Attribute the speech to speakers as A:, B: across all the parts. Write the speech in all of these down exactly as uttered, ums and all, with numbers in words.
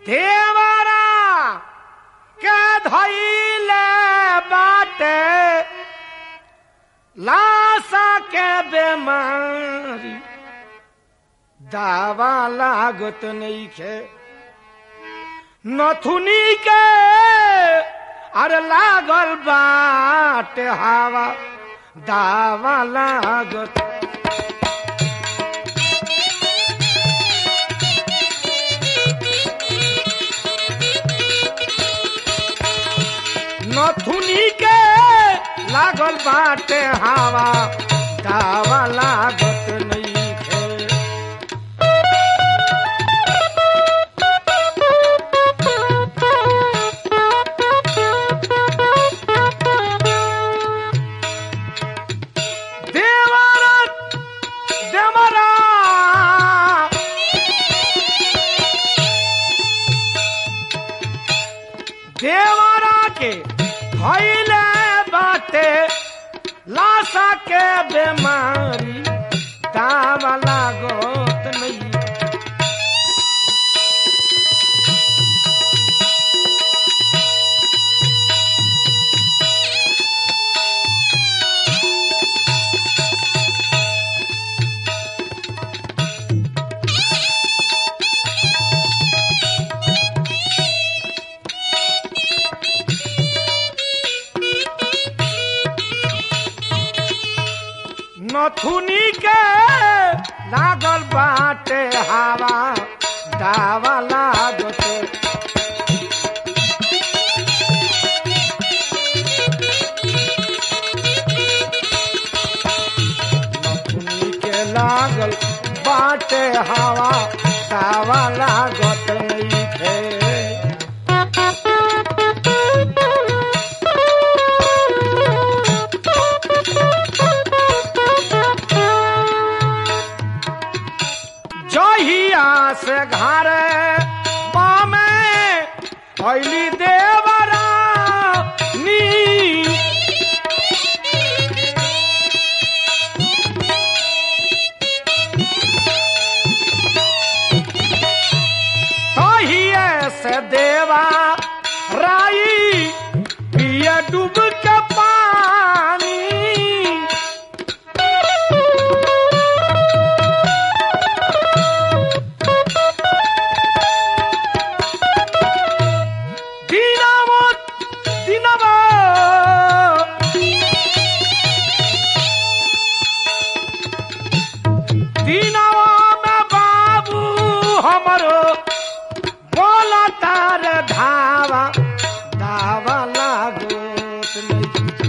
A: देवरा के धइले बाटे लाशा के बेमारी दावा लागत नइखे नथुनी के अरे लागल बाटे हवा दावा लागत नथुनी के लागल बाटे हवा दावा लागत नइखे देवरा देवरा देवरा के भइले बाटे लाशा के बेमारी दावा लागत नहीं नथुनी के लागल बाटे हवा दावा लागत नथुनी के लागल बाटे हवा दावा लागत नइखे जहिया से घर पामे भइली देवरा नी तहिए से देवा राई पिए डूब के पानी दीनवा में बाबू हमरो बोला तार धावा दावा लागत नहीं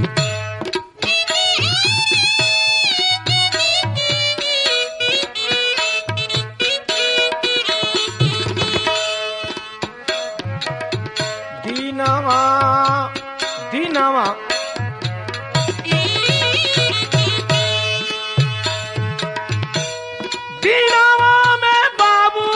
A: दीनवा दीनवा दीनवा में बाबू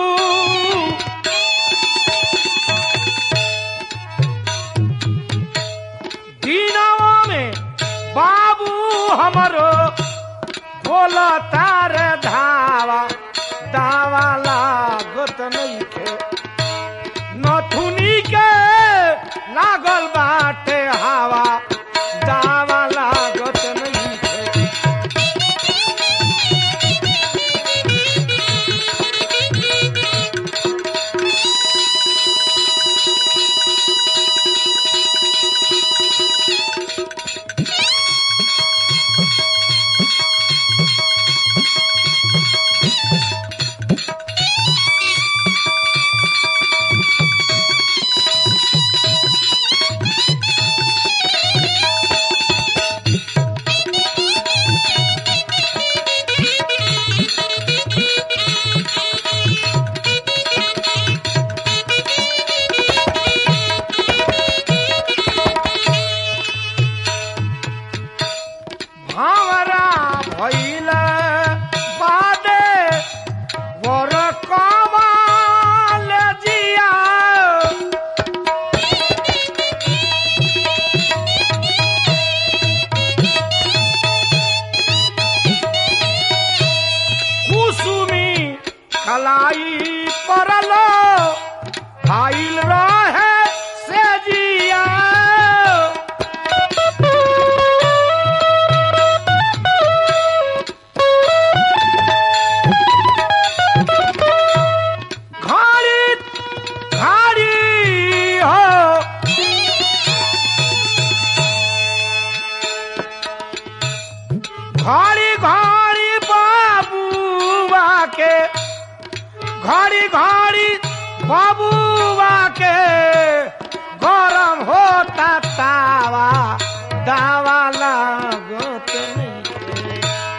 A: दीनवा में बाबू हमरो बोला तार धावा दावा लागत नइखे नथुनी के लागल बाटे हवा दावा लागत नइखे बाबूआ के गरम होता तावा दावा लागत नइखे।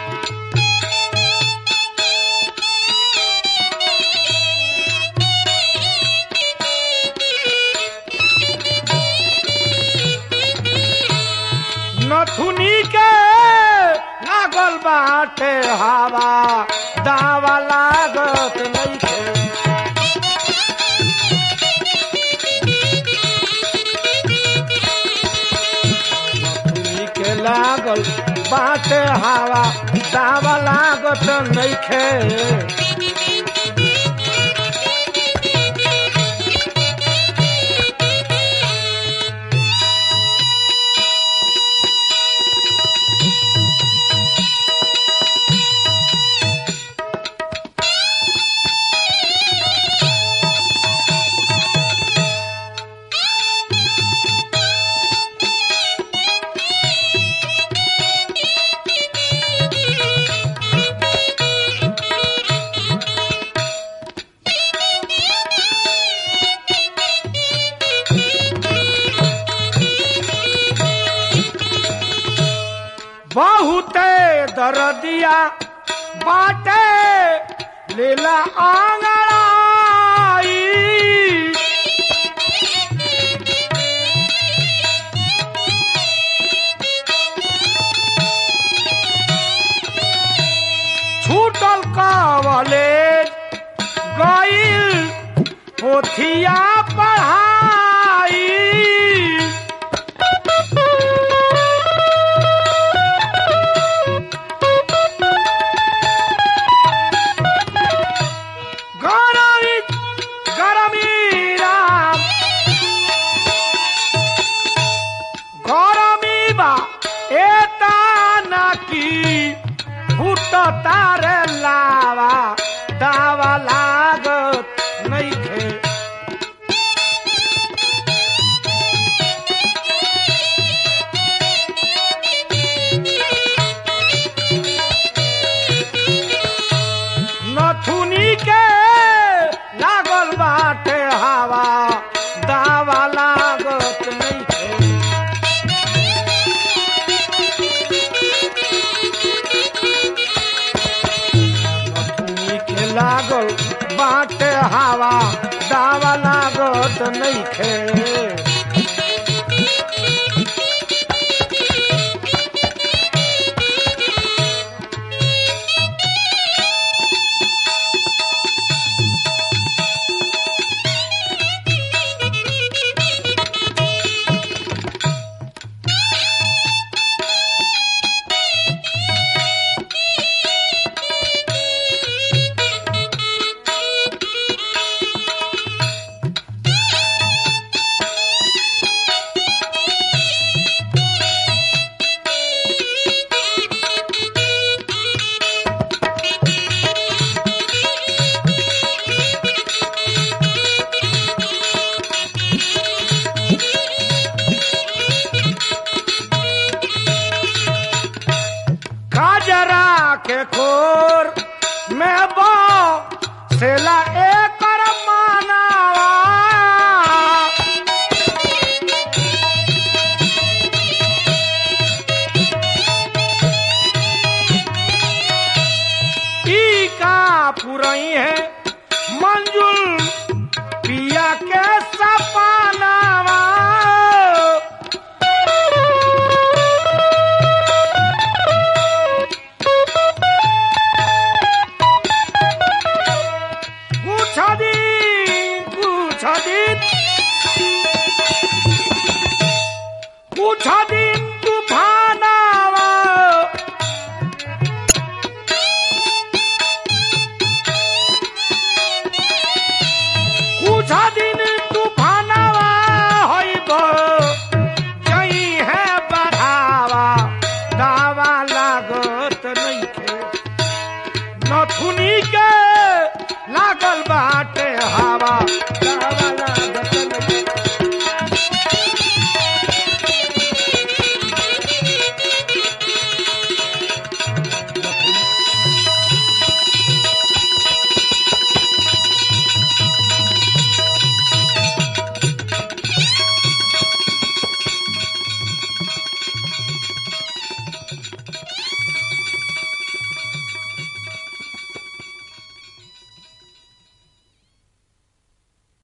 A: नथुनी के लागल बाटे हवा दावा लागत नइखे। नथुनी के लागल बाटे हवा दावा लागत नइखे। बहुते दरदिया बाटे लीला आंगड़ाई। छूटल कॉलेज गइल पोथिया पढ़ाई। तारे लावा दावा लागत नइखे। नथुनी के लागल बाटे हवा दावा लागत नइखे। लागल बाटे हवा दावा लागत नइखे। के खोर में बो सेला एकर मानावा। ई का पुरई है मंजुल पिया के सपनावा। कुछ दिन तूफानावा कुछ दिन तूफानावा होइब जई है बढ़ावा दावा लागत नइखे। नथुनी के